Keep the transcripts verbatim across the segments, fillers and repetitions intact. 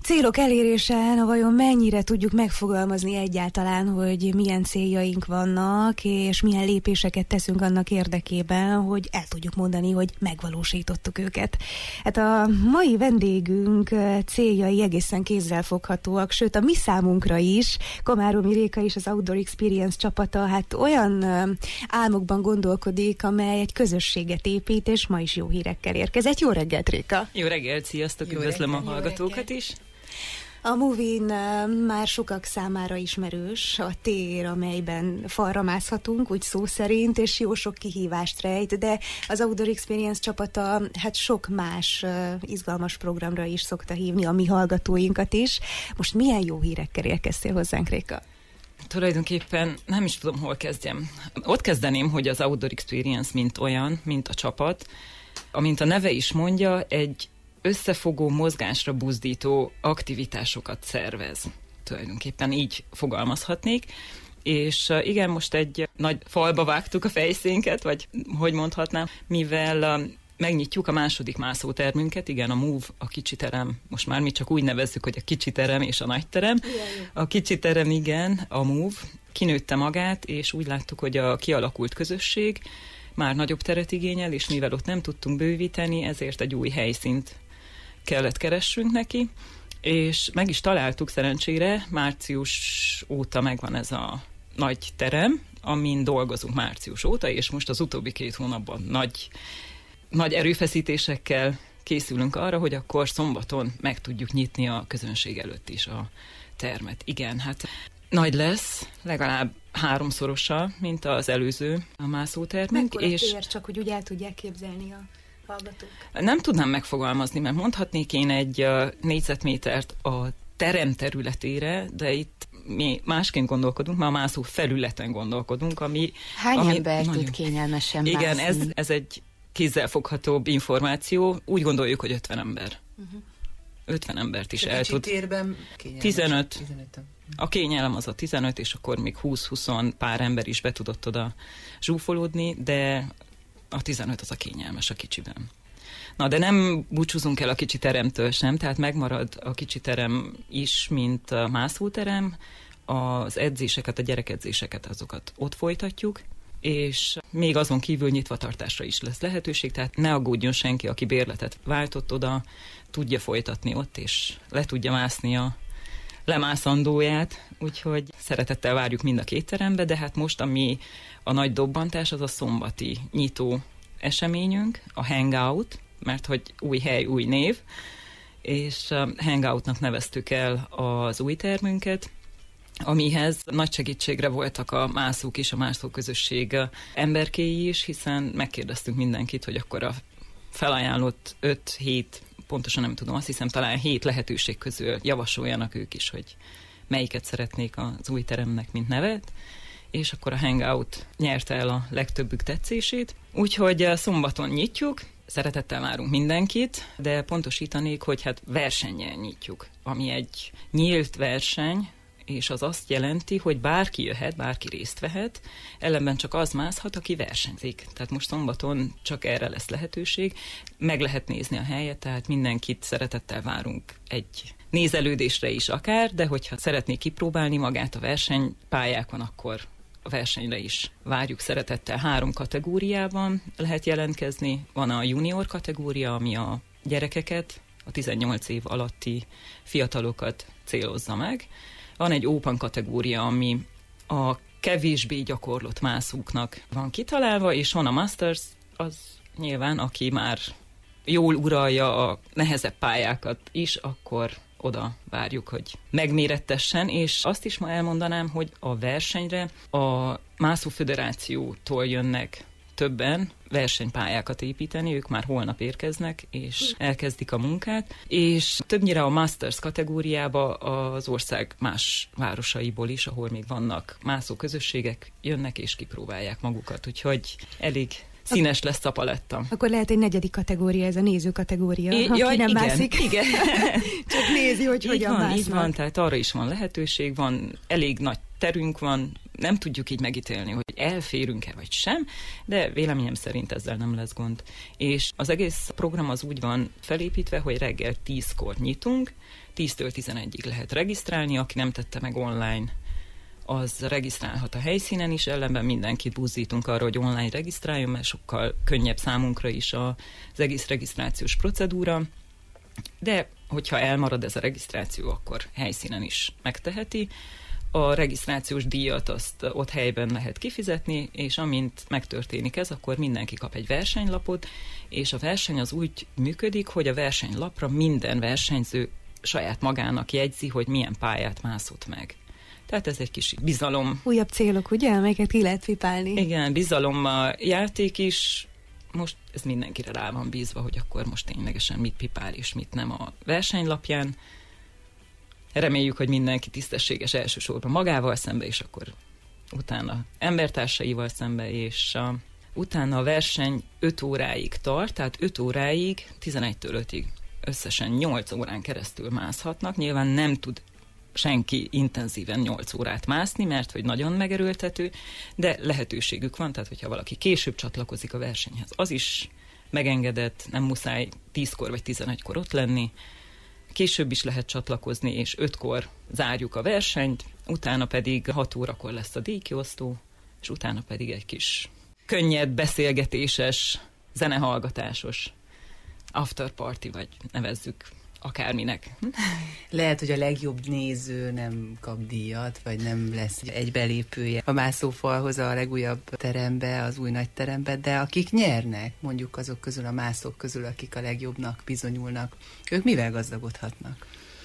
célok elérése, na vajon mennyire tudjuk megfogalmazni egyáltalán, hogy milyen céljaink vannak, és milyen lépéseket teszünk annak érdekében, hogy el tudjuk mondani, hogy megvalósítottuk őket. Hát a mai vendégünk céljai egészen kézzelfoghatóak, sőt a mi számunkra is. Komáromi Réka és az Outdoor Experience csapata hát olyan álmokban gondolkodik, amely egy közösséget épít, és ma is jó hírekkel érkezett. Jó reggelt, Réka! Jó reggelt, sziasztok! Jó Üdvözlöm reggelt, a hallgatókat is! A Movin már sokak számára ismerős a tér, amelyben falra mászhatunk, úgy szó szerint, és jó sok kihívást rejt, de az Outdoor Experience csapata hát sok más izgalmas programra is szokta hívni a mi hallgatóinkat is. Most milyen jó hírekkel érkeztél hozzánk, Réka? Tulajdonképpen nem is tudom, hol kezdjem. Ott kezdeném, hogy az Outdoor Experience mint olyan, mint a csapat, amint a neve is mondja, egy összefogó, mozgásra buzdító aktivitásokat szervez. Tulajdonképpen így fogalmazhatnék. És igen, most egy nagy falba vágtuk a fejszénket, vagy hogy mondhatnám, mivel megnyitjuk a második mászótermünket, igen, a Move, a kicsi terem, most már mi csak úgy nevezzük, hogy a kicsi terem és a nagy terem. A kicsi terem, igen, a Move, kinőtte magát, és úgy láttuk, hogy a kialakult közösség már nagyobb teret igényel, és mivel ott nem tudtunk bővíteni, ezért egy új helyszínt kellett keressünk neki, és meg is találtuk szerencsére, március óta megvan ez a nagy terem, amin dolgozunk március óta, és most az utóbbi két hónapban nagy, nagy erőfeszítésekkel készülünk arra, hogy akkor szombaton meg tudjuk nyitni a közönség előtt is a termet. Igen, hát nagy lesz, legalább háromszorosa, mint az előző a mászótermünk. Mekkora és tér, csak hogy úgy el tudják képzelni a hallgatók? Nem tudnám megfogalmazni, mert mondhatnék én egy uh, négyzetmétert a terem területére, de itt mi másként gondolkodunk, mert a mászó felületen gondolkodunk, ami... Hány ami ember nagyon... tud kényelmesen mászni? Igen, mászni? ez, ez egy kézzelfoghatóbb információ. Úgy gondoljuk, hogy ötven ember. Uh-huh. ötven embert is el tud. Térben tizenöt. tizenöt. A kényelem az a tizenöt, és akkor még húsz-húsz pár ember is be tudott oda zsúfolódni, de a tizenöt az a kényelmes a kicsiben. Na, de nem búcsúzunk el a kicsi teremtől sem, tehát megmarad a kicsi terem is, mint a mászóterem, az edzéseket, a gyerekedzéseket, azokat ott folytatjuk, és még azon kívül nyitvatartásra is lesz lehetőség, tehát ne aggódjon senki, aki bérletet váltott oda, tudja folytatni ott, és le tudja mászni a lemászandóját, úgyhogy szeretettel várjuk mind a két terembe, de hát most, ami a nagy dobbantás, az a szombati nyitó eseményünk, a Hangout, mert hogy új hely, új név, és Hangoutnak neveztük el az új termünket, amihez nagy segítségre voltak a mászók és a mászóközösség emberkéi is, hiszen megkérdeztünk mindenkit, hogy akkor a felajánlott öt-hét, pontosan nem tudom, azt hiszem talán hét lehetőség közül javasoljanak ők is, hogy melyiket szeretnék az új teremnek, mint nevet, és akkor a Hangout nyerte el a legtöbbük tetszését. Úgyhogy szombaton nyitjuk, szeretettel várunk mindenkit, de pontosítanék, hogy hát versennyel nyitjuk, ami egy nyílt verseny, és az azt jelenti, hogy bárki jöhet, bárki részt vehet, ellenben csak az mászhat, aki versenyzik. Tehát most szombaton csak erre lesz lehetőség. Meg lehet nézni a helyet, tehát mindenkit szeretettel várunk egy nézelődésre is akár, de hogyha szeretnék kipróbálni magát a versenypályákon, akkor a versenyre is várjuk szeretettel. Három kategóriában lehet jelentkezni. Van a junior kategória, ami a gyerekeket, a tizennyolc év alatti fiatalokat célozza meg. Van egy open kategória, ami a kevésbé gyakorlott mászóknak van kitalálva, és van a Masters, az nyilván, aki már jól uralja a nehezebb pályákat is, akkor oda várjuk, hogy megmérettessen, és azt is ma elmondanám, hogy a versenyre a Mászó Föderációtól jönnek többen versenypályákat építeni, ők már holnap érkeznek, és elkezdik a munkát, és többnyire a Masters kategóriába az ország más városaiból is, ahol még vannak mászó közösségek, jönnek és kipróbálják magukat, úgyhogy elég színes lesz a paletta. Akkor lehet egy negyedik kategória, ez a néző kategória, é, aki jaj, nem igen, mászik. Igen. Csak nézi, hogy így hogyan van, másznak. Így van, tehát arra is van lehetőség, van elég nagy terünk van, nem tudjuk így megítélni, hogy elférünk-e vagy sem, de véleményem szerint ezzel nem lesz gond. És az egész program az úgy van felépítve, hogy reggel tízkor nyitunk, tíztől tizenegyig lehet regisztrálni, aki nem tette meg online, az regisztrálhat a helyszínen is, ellenben mindenkit buzdítunk arra, hogy online regisztráljon, mert sokkal könnyebb számunkra is az egész regisztrációs procedúra, de hogyha elmarad ez a regisztráció, akkor helyszínen is megteheti. A regisztrációs díjat azt ott helyben lehet kifizetni, és amint megtörténik ez, akkor mindenki kap egy versenylapot, és a verseny az úgy működik, hogy a versenylapra minden versenyző saját magának jegyzi, hogy milyen pályát mászott meg. Tehát ez egy kis bizalom. Újabb célok, ugye, amelyeket ki lehet pipálni. Igen, bizalom a játék is. Most ez mindenkire rá van bízva, hogy akkor most ténylegesen mit pipál és mit nem a versenylapján. Reméljük, hogy mindenki tisztességes elsősorban magával szembe, és akkor utána embertársaival szembe, és a, utána a verseny öt óráig tart, tehát öt óráig, tizenegytől ötig összesen nyolc órán keresztül mászhatnak. Nyilván nem tud senki intenzíven nyolc órát mászni, mert hogy nagyon megerőltető, de lehetőségük van, tehát hogyha valaki később csatlakozik a versenyhez, az is megengedett, nem muszáj tízkor vagy tizenegykor ott lenni, később is lehet csatlakozni, és ötkor zárjuk a versenyt, utána pedig hat órakor lesz a díjkiosztó, és utána pedig egy kis könnyed, beszélgetéses, zenehallgatásos after party, vagy nevezzük akárminek. Lehet, hogy a legjobb néző nem kap díjat, vagy nem lesz egy belépője a mászófalhoz a legújabb terembe, az új nagy terembe, de akik nyernek, mondjuk azok közül, a mászók közül, akik a legjobbnak bizonyulnak, ők mivel gazdagodhatnak?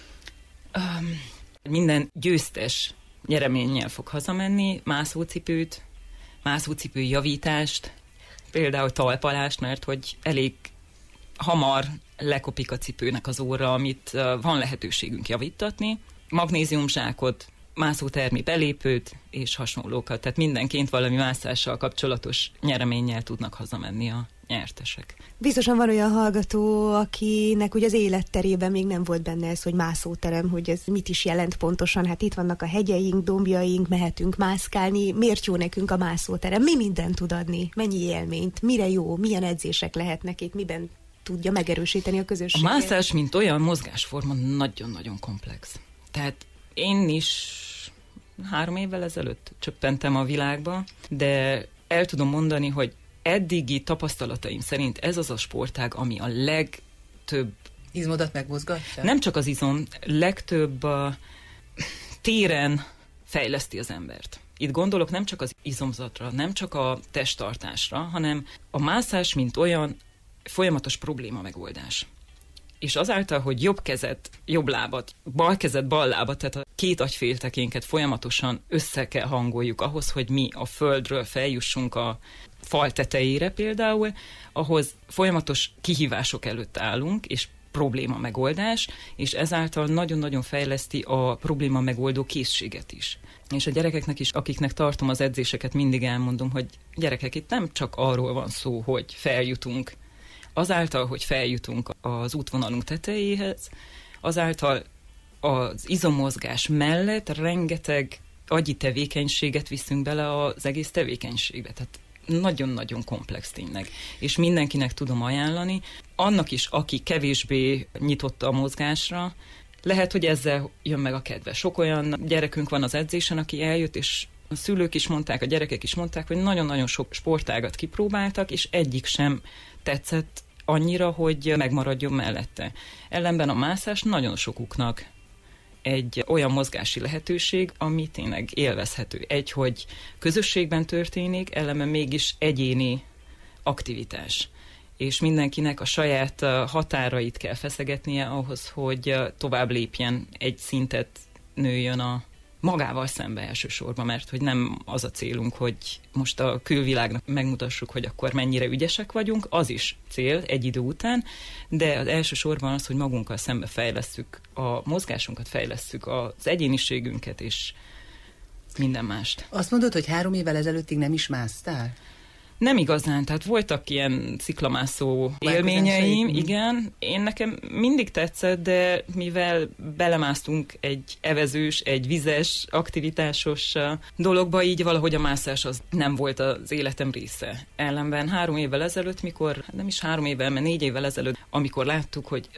Um, minden győztes nyereménnyel fog hazamenni, mászócipőt, mászócipő javítást, például talpalást, mert hogy elég hamar lekopik a cipőnek az óra, amit uh, van lehetőségünk javítatni. Magnéziumzsákot, mászótermi belépőt és hasonlókat. Tehát mindenként valami mászással kapcsolatos nyereménnyel tudnak hazamenni a nyertesek. Biztosan van olyan hallgató, akinek ugye az életterében még nem volt benne ez, hogy mászóterem, hogy ez mit is jelent pontosan. Hát itt vannak a hegyeink, dombjaink, mehetünk mászkálni. Miért jó nekünk a mászóterem? Mi mindent tud adni? Mennyi élményt? Mire jó? Milyen edzések lehetnek itt? Miben tudja megerősíteni a közösséget? A mászás, mint olyan mozgásforma, nagyon-nagyon komplex. Tehát én is három évvel ezelőtt csöppentem a világba, de el tudom mondani, hogy eddigi tapasztalataim szerint ez az a sportág, ami a legtöbb... Izmodat megmozgatja? Nem csak az izom, legtöbb uh, téren fejleszti az embert. Itt gondolok nem csak az izomzatra, nem csak a testtartásra, hanem a mászás, mint olyan, folyamatos probléma megoldás. És azáltal, hogy jobb kezet, jobb lábat, bal kezet, bal lábat, tehát a két agyféltekénket folyamatosan össze kell hangoljuk ahhoz, hogy mi a földről feljussunk a fal tetejére például, ahhoz folyamatos kihívások előtt állunk, és probléma megoldás, és ezáltal nagyon-nagyon fejleszti a probléma megoldó készséget is. És a gyerekeknek is, akiknek tartom az edzéseket, mindig elmondom, hogy gyerekek, itt nem csak arról van szó, hogy feljutunk. Azáltal, hogy feljutunk az útvonalunk tetejéhez, azáltal az izommozgás mellett rengeteg agyi tevékenységet viszünk bele az egész tevékenységbe. Tehát nagyon-nagyon komplex tényleg. És mindenkinek tudom ajánlani. Annak is, aki kevésbé nyitott a mozgásra, lehet, hogy ezzel jön meg a kedve. Sok olyan gyerekünk van az edzésen, aki eljött, és a szülők is mondták, a gyerekek is mondták, hogy nagyon-nagyon sok sportágat kipróbáltak, és egyik sem tetszett annyira, hogy megmaradjon mellette. Ellenben a mászás nagyon sokuknak egy olyan mozgási lehetőség, ami tényleg élvezhető. Egy, hogy közösségben történik, ellenben mégis egyéni aktivitás. És mindenkinek a saját határait kell feszegetnie ahhoz, hogy tovább lépjen, egy szintet nőjön a magával szembe elsősorban, mert hogy nem az a célunk, hogy most a külvilágnak megmutassuk, hogy akkor mennyire ügyesek vagyunk, az is cél egy idő után, de az elsősorban az, hogy magunkkal szembe fejlesszük a mozgásunkat, fejlesszük az egyéniségünket és minden mást. Azt mondod, hogy három évvel ezelőttig nem is másztál? Nem igazán, tehát voltak ilyen sziklamászó élményeim, igen. Én nekem mindig tetszett, de mivel belemásztunk egy evezős, egy vizes, aktivitásos dologba, így valahogy a mászás az nem volt az életem része. Ellenben három évvel ezelőtt, mikor, nem is három évvel, mert négy évvel ezelőtt, amikor láttuk, hogy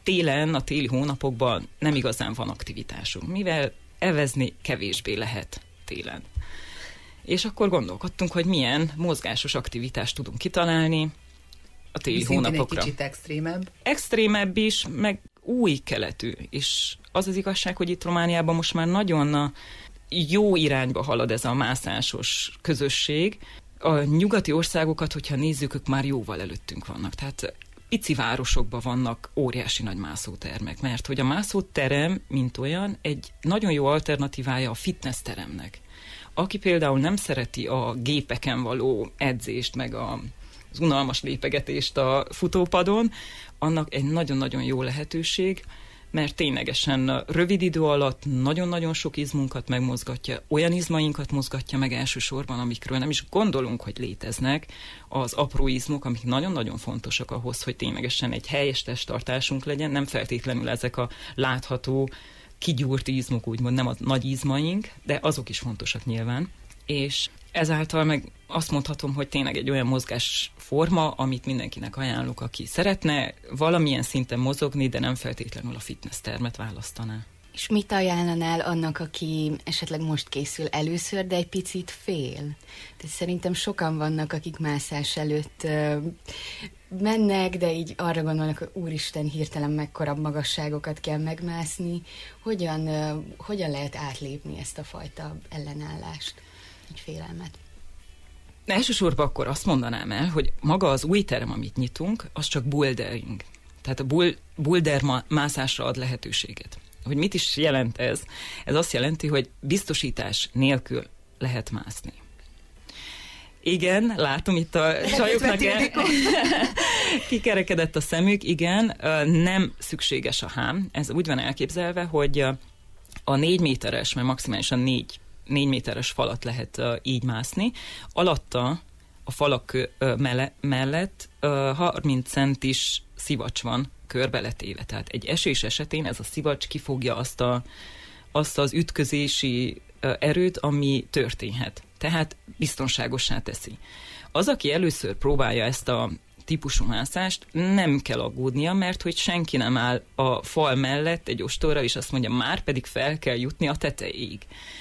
télen, a téli hónapokban nem igazán van aktivitásunk, mivel evezni kevésbé lehet télen. És akkor gondolkodtunk, hogy milyen mozgásos aktivitást tudunk kitalálni a téli hónapokra. Egy kicsit extrémebb. Extrémebb is, meg új keletű. És az az igazság, hogy itt Romániában most már nagyon jó irányba halad ez a mászásos közösség. A nyugati országokat, hogyha nézzük, ők már jóval előttünk vannak. Tehát pici városokban vannak óriási nagy mászótermek, mert hogy a mászóterem, mint olyan, egy nagyon jó alternatívája a fitness teremnek. Aki például nem szereti a gépeken való edzést, meg a, az unalmas lépegetést a futópadon, annak egy nagyon-nagyon jó lehetőség, mert ténylegesen rövid idő alatt nagyon-nagyon sok izmunkat megmozgatja, olyan izmainkat mozgatja meg elsősorban, amikről nem is gondolunk, hogy léteznek, az apró izmok, amik nagyon-nagyon fontosak ahhoz, hogy ténylegesen egy helyes testtartásunk legyen, nem feltétlenül ezek a látható, kigyúrt izmok, úgymond nem a nagy izmaink, de azok is fontosak nyilván. És ezáltal meg azt mondhatom, hogy tényleg egy olyan mozgásforma, amit mindenkinek ajánlok, aki szeretne valamilyen szinten mozogni, de nem feltétlenül a fitness termet választaná. És mit ajánlanál annak, aki esetleg most készül először, de egy picit fél? Tehát szerintem sokan vannak, akik mászás előtt uh, mennek, de így arra gondolnak, hogy úristen, hirtelen mekkora magasságokat kell megmászni. Hogyan, uh, hogyan lehet átlépni ezt a fajta ellenállást, egy félelmet? Elsősorban akkor azt mondanám el, hogy maga az új terem, amit nyitunk, az csak bouldering. Tehát a boulder mászásra ad lehetőséget. Hogy mit is jelent ez? Ez azt jelenti, hogy biztosítás nélkül lehet mászni. Igen, látom itt a csajoknak el... kikerekedett a szemük, igen, nem szükséges a hám. Ez úgy van elképzelve, hogy a négy méteres, mert maximálisan négy, négy méteres falat lehet így mászni. Alatta a falak mellett harminc centis szivacs van körbe letéve. Tehát egy esés esetén ez a szivacs kifogja azt, a, azt az ütközési erőt, ami történhet. Tehát biztonságossá teszi. Az, aki először próbálja ezt a típusú mászást, nem kell aggódnia, mert hogy senki nem áll a fal mellett egy ostorra, és azt mondja, már pedig fel kell jutni a tetejéig.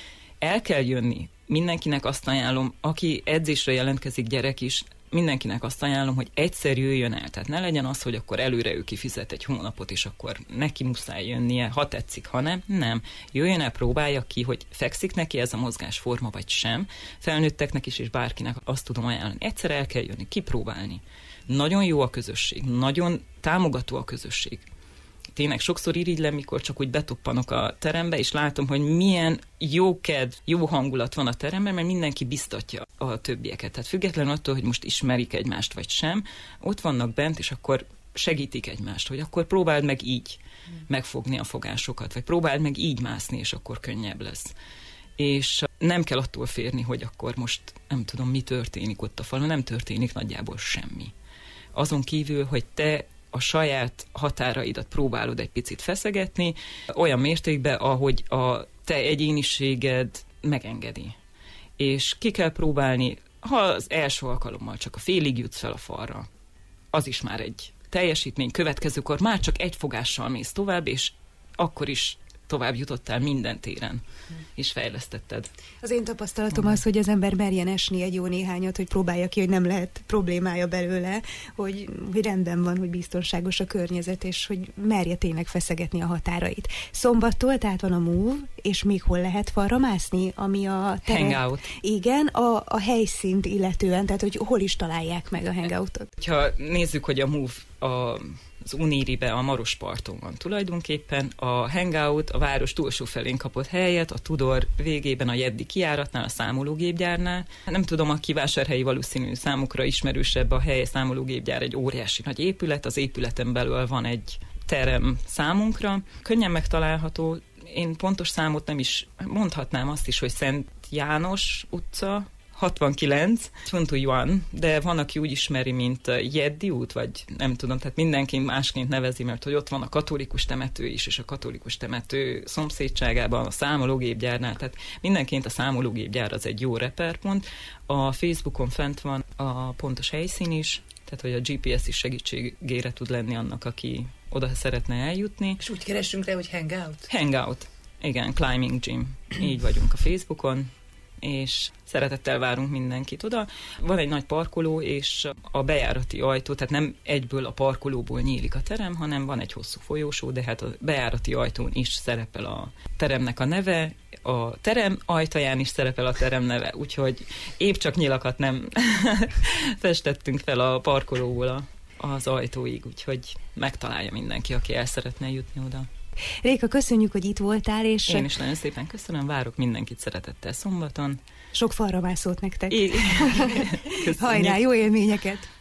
El kell jönni. Mindenkinek azt ajánlom, aki edzésre jelentkezik, gyerek is, mindenkinek azt ajánlom, hogy egyszer jöjjön el. Tehát ne legyen az, hogy akkor előre ő kifizet egy hónapot, és akkor neki muszáj jönnie, ha tetszik, ha nem. Nem. Jöjjön el, próbálja ki, hogy fekszik neki ez a mozgásforma, vagy sem. Felnőtteknek is, és bárkinek azt tudom ajánlani. Egyszer el kell jönni, kipróbálni. Nagyon jó a közösség, nagyon támogató a közösség. Tényleg sokszor irigylem, mikor csak úgy betuppanok a terembe, és látom, hogy milyen jó kedv, jó hangulat van a teremben, mert mindenki biztatja a többieket. Tehát függetlenül attól, hogy most ismerik egymást vagy sem, ott vannak bent, és akkor segítik egymást, hogy akkor próbáld meg így megfogni a fogásokat, vagy próbáld meg így mászni, és akkor könnyebb lesz. És nem kell attól félni, hogy akkor most nem tudom, mi történik ott a falon, nem történik nagyjából semmi. Azon kívül, hogy te a saját határaidat próbálod egy picit feszegetni, olyan mértékben, ahogy a te egyéniséged megengedi. És ki kell próbálni, ha az első alkalommal csak a félig jutsz fel a falra, az is már egy teljesítmény, következőkor már csak egy fogással mész tovább, és akkor is tovább jutottál minden téren, és fejlesztetted. Az én tapasztalatom az, hogy az ember merjen esni egy jó néhányat, hogy próbálja ki, hogy nem lehet problémája belőle, hogy, hogy rendben van, hogy biztonságos a környezet, és hogy merje tényleg feszegetni a határait. Szombattól tehát van a Move, és még hol lehet falra mászni, ami a tere... Hangout. Igen, a, a helyszínt illetően, tehát hogy hol is találják meg a Hangoutot. Ha nézzük, hogy a Move a az Uniribe, a Marosparton van tulajdonképpen. A Hangout a város túlsó felén kapott helyet, a Tudor végében a Jeddi kijáratnál, a számológépgyárnál. Nem tudom, aki vásárhelyi, valószínű számukra ismerősebb a hely, számológépgyár egy óriási nagy épület, az épületen belül van egy terem számunkra. Könnyen megtalálható, én pontos számot nem is mondhatnám, azt is, hogy Szent János utca, hatvankilenc, Csuntujuan, de van, aki úgy ismeri, mint Jeddi út, vagy nem tudom, tehát mindenki másként nevezi, mert hogy ott van a katolikus temető is, és a katolikus temető szomszédságában, a számológépgyárnál, tehát mindenként a számológépgyár az egy jó reperpont. A Facebookon fent van a pontos helyszín is, tehát hogy a gé pé es is segítségére tud lenni annak, aki oda szeretne eljutni. És úgy keressünk rá, hogy Hangout? Hangout. Igen, Climbing Gym. Így vagyunk a Facebookon, és szeretettel várunk mindenkit oda. Van egy nagy parkoló, és a bejárati ajtó, tehát nem egyből a parkolóból nyílik a terem, hanem van egy hosszú folyósó, de hát a bejárati ajtón is szerepel a teremnek a neve, a terem ajtaján is szerepel a terem neve, úgyhogy épp csak nyilakat nem festettünk fel a parkolóból a, az ajtóig, úgyhogy megtalálja mindenki, aki el szeretne jutni oda. Réka, köszönjük, hogy itt voltál, és... Én is nagyon szépen köszönöm, várok mindenkit szeretettel szombaton. Sok falra mászót nektek. É... Hajrá, jó élményeket!